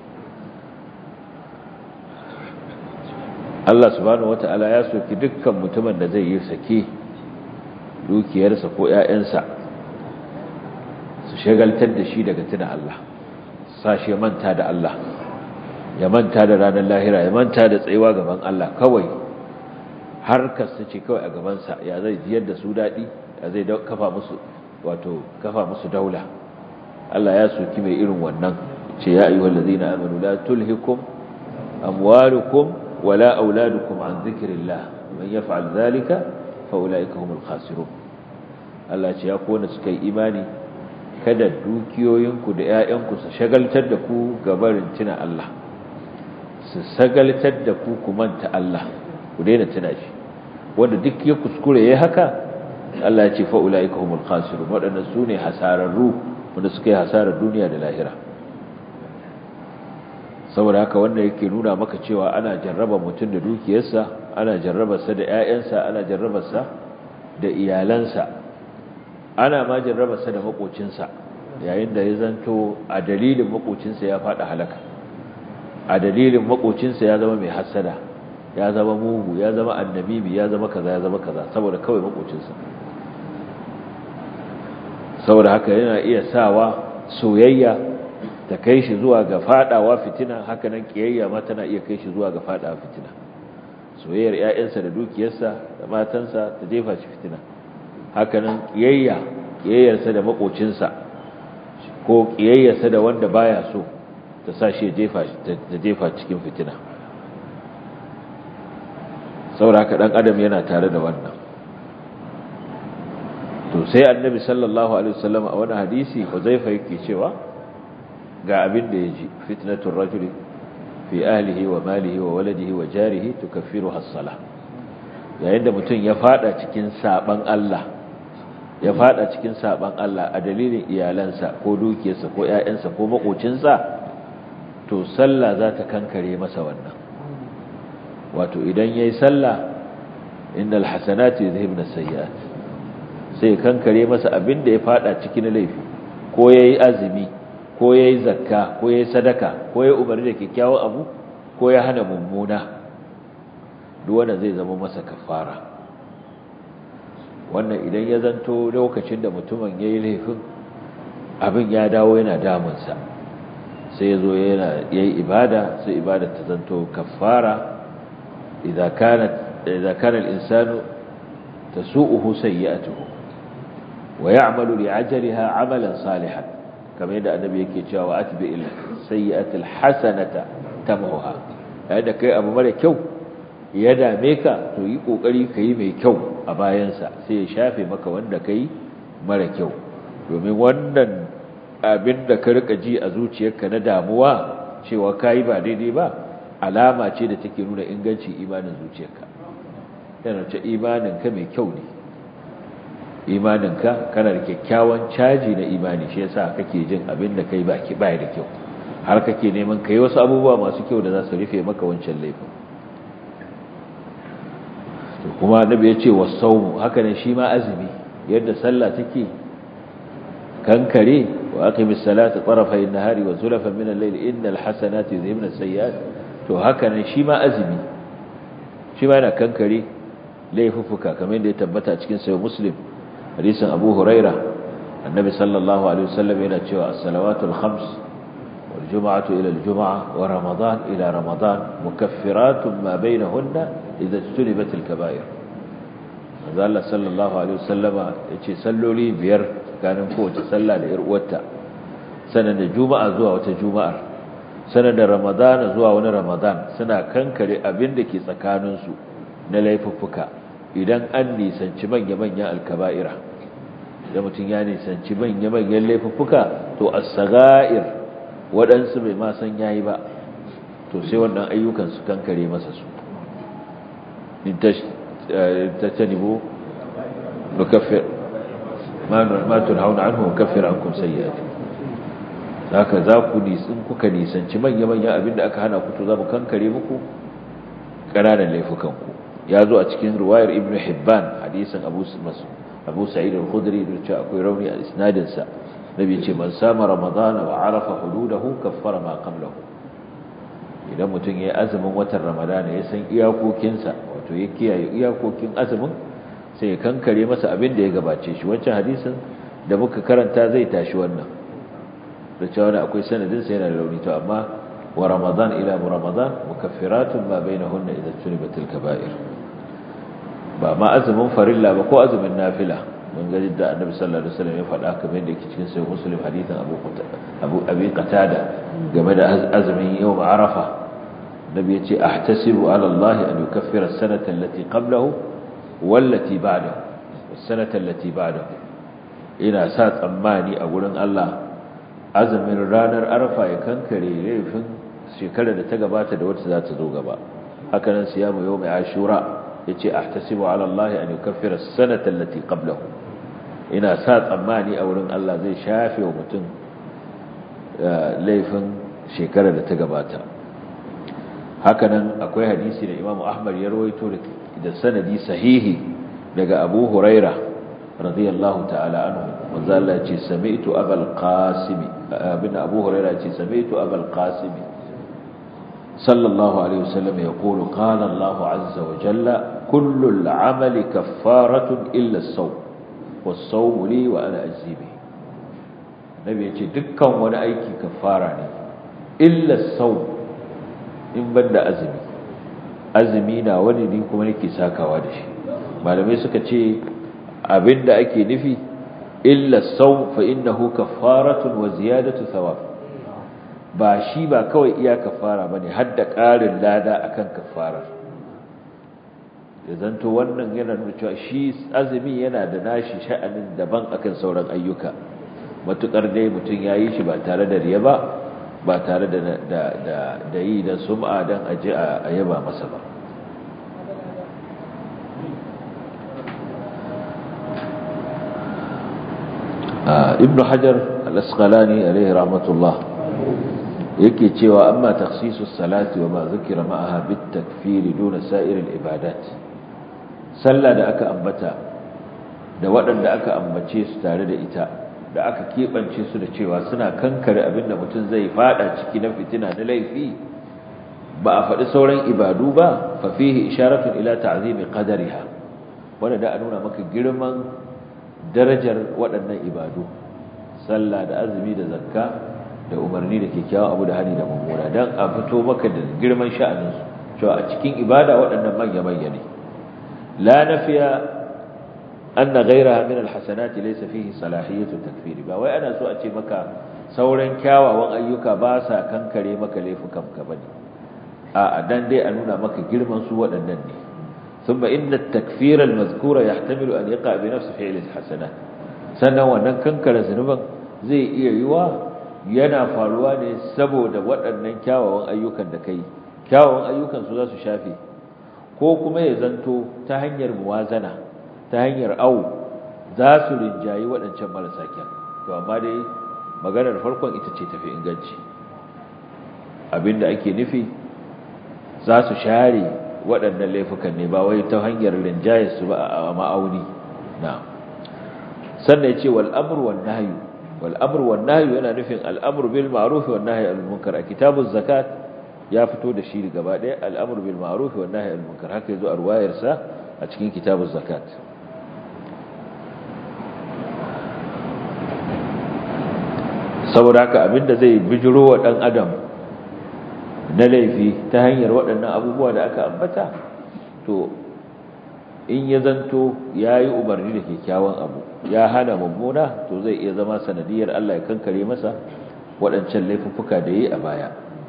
Allah subhanahu wata'ala ya soki dukkan mutumin da zai yi sake dukiyarsa ko ƴaƴansa su shagaltar da shi daga tuna Allah, sashi ya manta da Allah, ya manta da ranar lahira, ya manta da tsayuwa gaban Allah. kawai harkarsa ce kawai a gabansa, ya zai jiyar da su daɗi, ya zai kafa musu daula. Allah ya soki mai irin wannan, ce ya ayyuhal ladzina amanu la tulhikum amwalukum wala auladukum an dhikrillah man yaf'al dhalika fa ulaika humul khasirun. Allah ce ya ku wanda suka yi imani, kada dukiyoyinku da ƴaƴanku su shagaltar da ku gabarin tuna Allah, su shagaltar da ku ku manta Allah, ku daina tuna shi. wanda duk ya kuskure yayi haka, Allah ya ce fa ulaika humul khasirun, wadannan sune hasararru wanda suka yi hasarar duniya da lahira. saboda haka wanda yake nuna maka cewa ana jarraba mutum da dukiyarsa, ana jarrabarsa da ƴaƴansa, ana jarrabarsa da iyalansa, ana ma jarrabarsa da makocinsa, yayin da ya zanto a dalilin makocinsa ya faɗa halaka, a dalilin makocinsa ya zama mai hasada, ya zama mugu, ya zama annabibi, ya zama kaza, ya zama kaza, saboda kawai makocinsa. saboda haka yana iya sawa soyayya ta kai shi zuwa ga fadawa fitina, haka nan kiyayya ma tana iya kai shi zuwa ga fadawa fitina. soyayyar ƴaƴansa da dukiyarsa da matansa ta jefa shi fitina, haka nan kiyayyarsa da makocinsa ko kiyayyarsa da wanda baya so ta sa shi ta jefa cikin fitina. saboda haka dan adam yana tare da wannan. to sai annabi sallallahu alaihi wasallam a wani hadisi Huzaifa yake cewa ga abin da yaji, fitnatur rajuli fi ahlihi wa malihi wa waladihi wa jarihi tukaffiruha as-salah. yayin da mutum ya fada cikin saban Allah, ya fada cikin saban Allah a dalilin iyalansa ko dukiyarsa ko ƴaƴansa ko makocinsa, to sallah za ta kankare masa wannan. wato idan yayi sallah, innal hasanati yudhhibna as-sayyi'at, sai kankare masa abin da ya fada cikin laifi, ko yayi azumi, ko yayi zakka, ko yayi sadaka, ko yayi umarni da kyakkyawan abu, ko ya hana mummuna, duk wanda zai zama masa kafara. wannan idan ya zanto lokacin da mutumin yayi laifin abin ya dawo yana damunsa, sai yazo yayi ibada, sai ibada ta zanto kafara. idza kana al-insanu tasu'uhu sayyi'atuhu wa ya'malu li'ajaliha 'amalan salihan, kamar yadda annabi yake cewa wa atbi'il sayyi'atil hasanata tamhuha. yayin da kai abu mara kyau ya dame ka, to yi kokari kai mai kyau a bayansa, sai ya shafe maka wanda kai mara kyau. domin wannan abin da ka rika ji a zuciyarka na damuwa cewa kai ba daidai ba, alama ce da take nuna ingancin imanin zuciyarka, yana ce imanin ka mai kyau ne. imaninka kana da kyakkyawan caji na imani shi yasa kake jin abin da kai baki baya da kyau har kake neman kai wasu abubuwa masu kyau da za su rufe maka wancan laifin to kuma annabi ya ce wasawmu haka ne shi ma azumi yadda sallah take kankare wa aqimis salata tarafay an-nahari wa zulafan min al-layl innal hasanati yudhhibna as-sayyi'at to haka ne shi ma azumi shi ma yana kankare laifuka kamar yadda ya tabbata cikin sahih muslim hadisin abu huraira annabi sallallahu alaihi wasallam yana cewa as-salawatul khams wal jum'atu ila al-jum'ah wa ramadan ila ramadan mukaffiratun ma bainahunna idza ijtanibat al-kaba'ir Allah sallallahu alaihi wasallam yace salloli biyar tsakanin kowace sallah da yar uwarta sanan da juma'a zuwa wata juma'ar sanan da ramadana zuwa wani ramadan suna kankare abin da ke tsakaninsu na laifuffuka idan an nisanci manya-manyan alkaba'ira idan mutum ya nisanci manya-manyan laifuffuka to as-sagair waɗansu bai ma san yayi ba to sai wannan ayyukan su kankare masa su in tajtanibu nukaffir ma tunhauna anhu nukaffir ankum sayyi'atikum haka za ku kuka nisanci manya-manyan abinda aka hana ku to za mu kankare muku ƙananan laifukanku ya zo a cikin riwayar ibn hibban hadisin abu sa'id al-khudri da cewa akwai rauni a isnadinsa nabi ce man sama ramadana wa arafa hududahu kaffara ma qablahu idan mutum ya azumin watan ramadana ya san iyakokinsa wato ya kiyaye iyakokin azumin sai ya kankare masa abin da ya gabace shi wancan hadisin da muka karanta zai tashi wannan da cewa akwai sanadin sa yana da rauni to amma wa ramadan ila ramadan mukaffiratun ma bainahunna idza tunibatil kaba'ir ba ma azumin farilla ba ko azumin nafila mun ga da annabi sallallahu alaihi wasallam ya faɗa kamar yadda yake cikin sahih muslim hadithan abi qatada game da azumin yawm arafa nabi yace ahtasibu ala allah an yukaffira as-sanata allati qablahu wallati ba'dahu was-sanata allati ba'dahu ina sa tsammani a gurin Allah azumin ranar arafa ya kankare laifin shekarar da ta gabata da wacce za ta zo gaba haka nan siyamu yawm ashura yace ahtasibu ala Allah an yukaffira as-sanata allati qablahu ina sa tsammani a wurin Allah zai shafe wa mutum laifin shekarar da ta gabata hakanan akwai hadisi da Imam Ahmad ya rawaito da sanadi sahihi daga Abu Huraira radiyallahu ta'ala anhu manzo Allah yace sami'tu Abul Qasim bin Abu Huraira yace sami'tu Abul Qasim صلى الله عليه وسلم يقول قال الله عز وجل كل العمل كفارة إلا الصوم والصوم لي وأنا أجزي به النبي يقول دكا وانا أيكي كفارة إلا الصوم إن بند أزمينا وننكم نكي ساكا وادشي ما لم يسكتي أبند أيكي نفي إلا الصوم فإنه كفارة وزيادة ثواب ba shi ba kawai iya kafara bane har da ƙarin lada akan kafarar da zanto wannan yana nuna cewa shi azumi yana da nashi sha'anin daban akan sauran ayyuka matukar dai mutum yayi shi ba tare da riya ba tare da yi da sum'a dan aje a yaba masa ba ibn hajar al-asqalani alayhi rahmatullah yake cewa amma takhsisus salati wa ma zikira ma'aha bit takfir duna sa'iril ibadat sallah da aka ambata da waɗanda aka ambace su tare da ita da aka kebance su da cewa suna kankare abinda mutum zai fada ciki na fitina na laifi ba a faɗi sauran ibadu ba fa fihi isharatun ila ta'zimi qadariha wanda da a nuna maka girman darajar waɗannan ibadu sallah da azumi da zakka da umarni da kyakkyawan abu da hani da mummuna dan a fito maka da girman sha'anin su cewa a cikin ibada waɗannan manya ne la nafiya anna ghayraha min alhasanati laysa fihi salahiyatu takfir ba wai ana so a ce maka sauran kyawawan ayyuka ba sa kankare maka laifukan ka bane a dan dai a nuna maka girman su waɗannan ne thumma inna at-takfir al-madhkura yahtamilu an yaqa bi nafsi fi'l alhasanat sannan wannan kankare zanuban zai iya yiwa yana faruwa ne saboda waɗannan kyawawan ayyukan da kai kyawawan ayyukan su za su shafe ko kuma ya zanto ta hanyar muwazana ta hanyar au za su rinjayi waɗancan marasa kyan. To amma dai maganar farkon ita ce tafi inganci, abinda ake nufi za su share waɗannan laifukan ne ba wai ta hanyar rinjaye su ba a ma'auni. na'am. Sannan yace wal amru wan nahyu, wal amru wan nahyu yana nufin al amru bil ma'ruf wan nahyu anil munkar. A kitabuz zakat ya fito da shi gaba ɗaya, al amru bil ma'ruf wan nahyu anil munkar, haka yazo a ruwayar sa a cikin kitabuz zakat. Saboda haka abinda zai bijiro wa dan adam na laifi ta hanyar waɗannan abubuwa da aka ambata, to in ya zanto ya yi umarni da kyakkyawan abu ya hana mummuna, to zai iya zama sanadiyar Allah ya kankare masa waɗancan laifuffuka da yi a baya.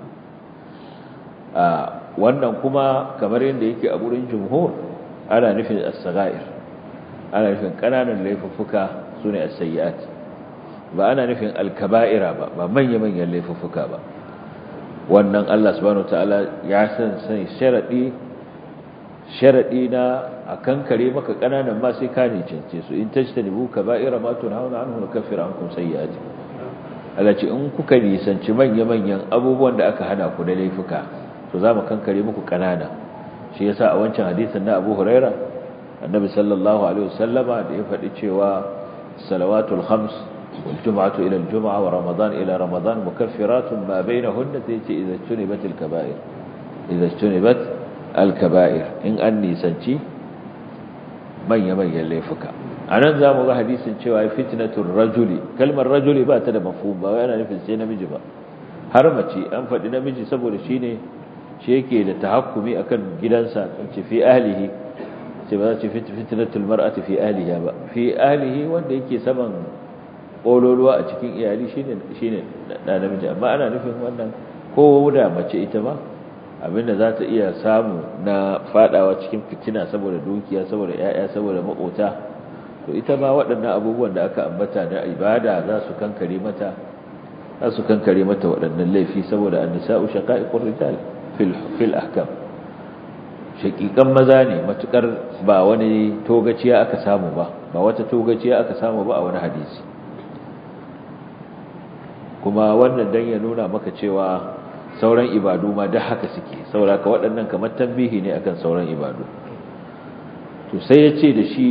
Wannan kuma kamar yadda yake a gurin jumhur, ana nufin as-sagair, ana nufin ƙananan laifuffuka sune as-sayyi'at, ba ana nufin al-kaba'ira ba manya-manyan laifuffuka ba. Wannan Allah subhanahu wataala ya san sharadi na akan kare maka kananan ma sai ka ne cince su, in tajtanibu kaba'ira ma tunhauna anhu nukaffir ankum sayyi'atikum. Allah ce in kuka nisanci manya-manyan abubuwan da aka hana ku da laifuka, to za mu kankare muku kanana. Shi yasa a wancan hadisin na Abu Huraira, Annabi sallallahu alaihi wasallama da ya faɗi cewa salawatul khams wal jum'atu ila al jum'a wa ramadan ila ramadan mukaffiratun ma bainahunna, tayti idza tunibat al kaba'ir, idza tunibat al kaba'ir, in an nisanci manya-manyan laifuka. A nan za mu ga hadisin cewa fitnatul rajuli, kalmar rajuli ba ta da mafhum, ba yana nufin sai namiji ba, har mace an faɗi namiji saboda shi ne shi yake da tahakkumi akan gidansa, ce fi ahlihi, ce ba za ce fitnatul mar'ati fi ahliha ba, fi ahlihi wanda yake saman kololuwa a cikin iyali shine da namiji. Amma ana nufin wannan ko da mace ita ma abinda za ta iya samu na fadawa cikin fitina saboda dukiya, saboda yaya, saboda makota, to ita ma waɗannan abubuwan da aka ambata na ibada za su kankare mata waɗannan laifi, saboda an-nisa'u shaqa'iqur rijal fil ahkam, shaqiqan maza ne matukar ba wani togaciya aka samu ba wata togaciya aka samu ba a wani hadisi. Kuma wannan dan ya nuna maka cewa sauran ibadu ma da haka suke, saboda ka waɗannan kamar tambihi ne akan sauran ibadu. To sai ya ce da shi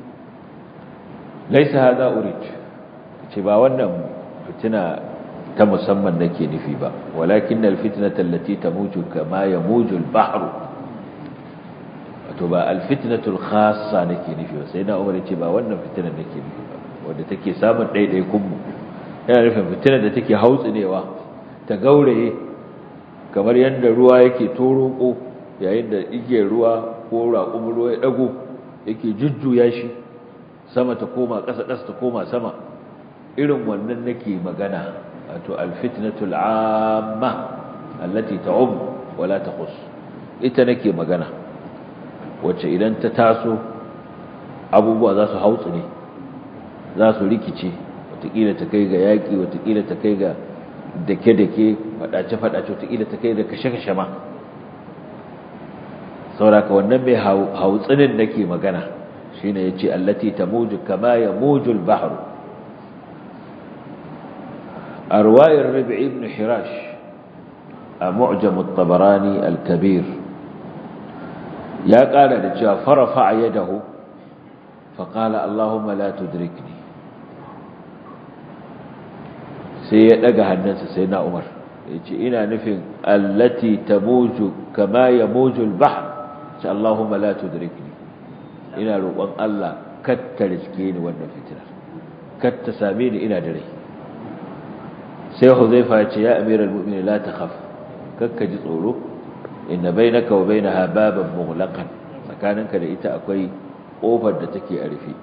laisa hada urid, ce ba wannan fitina ta musamman nake nufi ba, walakin alfitnata allati tamuju kama yamuju albahru, wato ba alfitnatul khassa nake nufi ba. Sai na Umar ya ce ba wannan fitinar nake nufi ba wanda take samun ɗaiɗaikun mu, yana nufin fitinar da take hautsinewa ta gauraye, kamar yadda ruwa yake toroko yayin da igiyar ruwa ko raƙumin ruwa ya dago yake jujjuya shi, sama ta koma ƙasa, ƙasa ta koma sama. Irin wannan nake magana, wato alfitnatul amma allati ta'um wala takhus, ita nake magana, wacce idan ta taso abubuwa za su hautsine, za su rikice, wataƙila ta kai ga yaƙi, wataƙila ta kai ga dake-dake, faɗace-faɗace, wataƙila ta kai da kashe-kashe ma. sauraka wannan mai hautsinin nake magana, shine yace allati tamuju kama yamuju al-bahr. Arwayar Rabi' ibn Hirash a Mu'jam at-Tabarani al-Kabir ya ƙara da cewa farafa yadahu fa qala Allahumma la tudrikni, sai ya daga hannunsa. sai na Umar yace ina nufin allati tamuju kama yamuju al-bahr, sai Allahumma la tudrikni, ina roƙon Allah kar ta riske ni wannan fitinar, kar ta same ni ina da rai. Sai Huzaifa ya ce ya amiral mu'minin la takhaf, kakka ji tsoro, inna bainaka wa bainaha baban mughlaqan, tsakaninka da ita akwai kofar da take a rufe.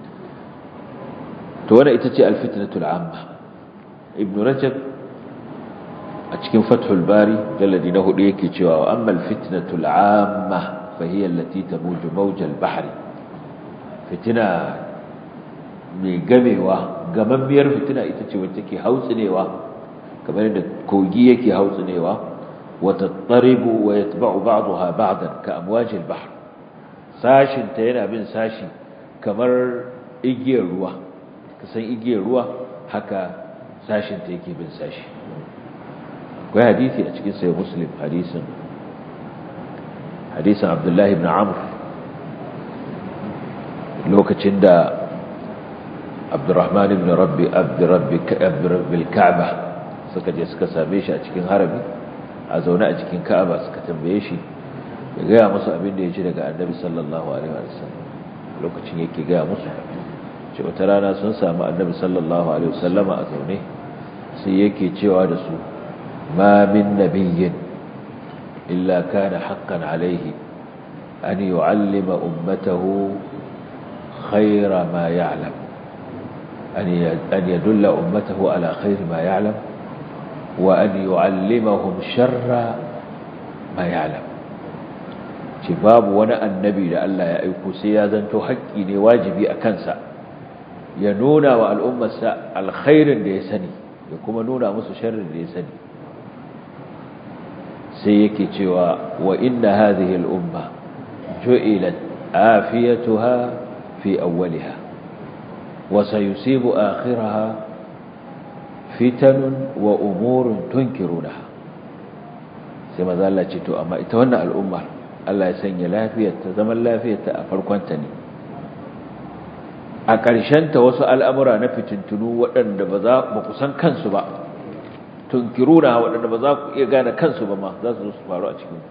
To wannan ita ce alfitnatul amma. Ibn Rajab a cikin Fathul Bari jalladi na 4 yake cewa wa amma alfitnatul amma فهي التي تموج موج البحر، فتنة mai gamewa, gamammiyar fitina ita ce wacce take hautsinewa kamar yadda kogi yake hautsinewa, wa tattaribu wa yatba'u ba'daha ba'dan ka amwajil bahr, sashin ta yana bin sashi kamar igiyar ruwa kasan igiyar ruwa haka sashin ta yake bin sashi akwai hadisi a cikin sahih muslim hadisin Abdullahi ibn Amr lokacin da Abdurrahman ibn Rabbi al-Ka'ba suka je suka same shi a cikin harami a zaune a cikin Ka'aba suka tambaye shi ya gaya musu abin da ya ji daga Annabi sallallahu alaihi wasallam lokacin yake gaya musu ce wata rana sun samu Annabi sallallahu alaihi wasallama a zaune sai yake cewa da su ma min nabiyyin illa kana haqqan alaihi an yu'allima ummatahu khayra ma ya'lam an yadulla ummatahu ala khayri ma ya'lam wa an yu'allimahum sharra ma ya'lam ce babu wani annabi da Allah ya aiko sai ya zanto haƙƙi ne wajibi a kansa ya nuna wa al'ummarsa alkhairin da ya sani ya kuma nuna musu sharrin da ya sani sai yake cewa wa inna hadhihi al-umma ju'ilat afiyatuha fi awwaliha wa sayusibu akhiraha fitanun wa umurun tunkirunaha sai maza Allah ce to amma ita wannan al'umma Allah ya sanya lafiyarta zaman lafiyarta a farkonta ne a ƙarshenta wasu al'amura na fitintunu waɗanda ba ku san kansu ba tunkiruna waɗanda ba za ku iya gane kansu ba ma za su zo su faru a cikin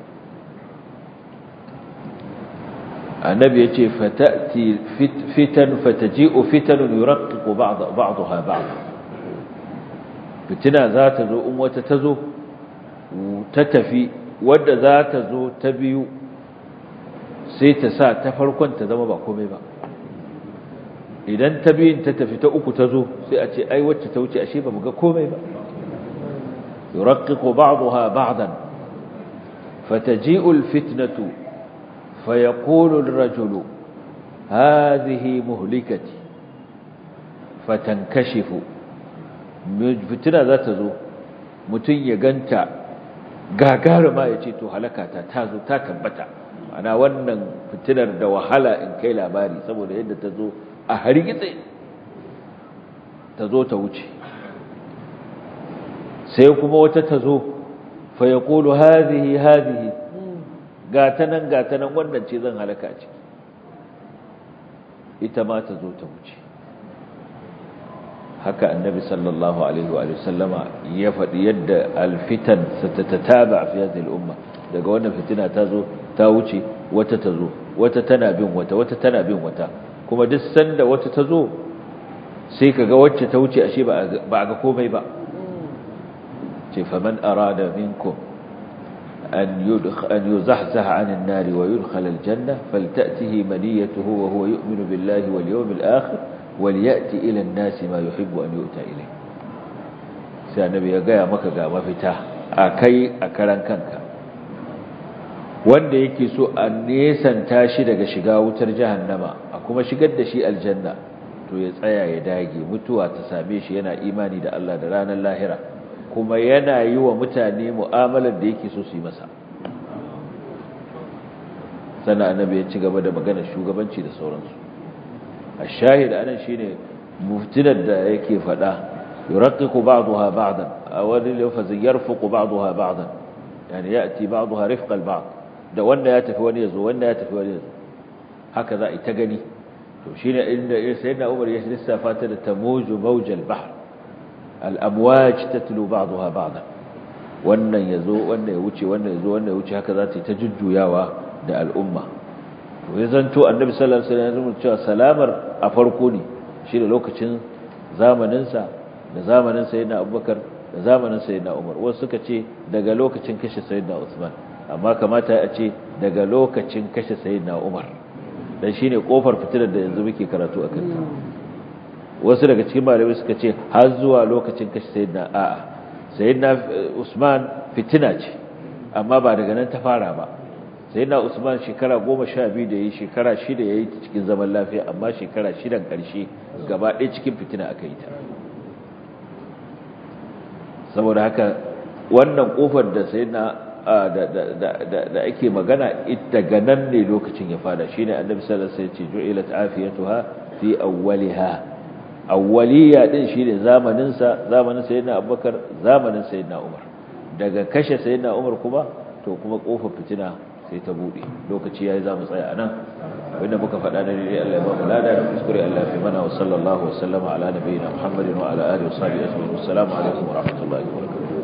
annabi ya ce fatati fitan fataji'u fitanun yuraqqiqu ba'daha ba'd fitina za ta zo in wata ta zo ta tafi wadda za ta zo ta biyu sai ta sa ta farkon ta zama ba komai ba idan ta biyun ta tafi ta uku ta zo sai a ce ai wacce ta wuce ashe ba mu ga komai ba yuraqqiqu ba'daha ba'dan fataji'u alfitnatu fayaqulu ar-rajulu hadhihi muhlikati fatankashifu fitina za ta zo mutun ya ganta gagaruma ya ce to halakata ta zo ta tabbata ana wannan fitinar da wahala in kai labari saboda yadda ta zo a hargitse ta zo ta wuce sai kuma wata ta zo fa ya ƙulu hazihi gatanan wannan ce zan halaka a ciki ita ma ta zo ta wuce haka annabi sallallahu alaihi wa sallama ya faɗi yadda alfitan satatataba fi hadhihi al-umma daga wannan fitina ta zo ta wuce wata ta zo wata tana bin wata tana bin wata kuma duk sanda wata ta zo sai kaga wacce ta wuce ashe ba ga komai ba ce faman arada minkum an yuzahzaha 'anil nari wa yudkhala al-janna falta'tihi maniyatuhu wa huwa yu'minu billahi wal yawmil akhir waliyati ila an-nasi ma yuhibbu an yu'ta ilayhi sai annabi ya gaya maka ga mafita akai a karan kanka wanda yake so a nesanta shi daga shiga wutar jahannama a kuma shigar da shi aljanna to ya tsaya ya dage mutuwa ta same shi yana imani da Allah da ranar lahira kuma yana yi wa mutane mu'amalar da yake so su yi masa sannan annabi ya ci gaba da magana shugabanci da sauransu الشاهد أنا شيني مفتند يكي فدا يرقق بعضها بعضا أو اليوفز يرفق بعضها بعضا يعني يأتي بعضها رفق البعض ده وانا ياتف ونيزو وانا ياتف ونيزو هكذا اتقني شيني إن سيدنا عمر يجلس فاتنة تموج موج البحر الأمواج تتلو بعضها بعضا وانا يزو وانا يوشي وانا يزو وانا يوشي هكذا تججو ياوا ده الأمة ya zanto annabi sallallahu alaihi wasallam ya cewa salamar a farko ne shi da lokacin zamaninsa da zamanin sayyidina Abubakar da zamanin sayyidina Umar wasu suka ce daga lokacin kashe sayyidina Usman amma kamata a ce daga lokacin kashe sayyidina Umar dan shine kofar fitilar da yanzu muke karatu akan ta wasu daga cikin malamai suka ce har zuwa lokacin kashe sayyidina sayyidina Usman fitina ce amma ba daga nan ta fara ba sai na Usman shekara 12 da yi shekara 6 yayi ta cikin zaman lafiya amma shekara 6 ƙarshe gaba ɗaya cikin fitina aka yi ta saboda haka wannan kofar da sai na da ake magana ita ganan ne lokacin ya fada shine annabi sallallahu alaihi wasallam ya ce ju'ilat afiyatuha fi awwaliha awwaliya din shine zamanin sayyidina abubakar zamanin sayyidina umar daga kashe sayyidina umar kuma to kuma kofar fitina sai ta bude lokaci yayi zamu tsaya anan wanda muka faɗa da dai Allah ya ba mu lada da kuskure Allah ya fi mana wa sallallahu wa sallama ala nabiyina muhammadin wa ala alihi wa sahbihi ajma'in assalamu alaikum wa rahmatullahi wa barakatuh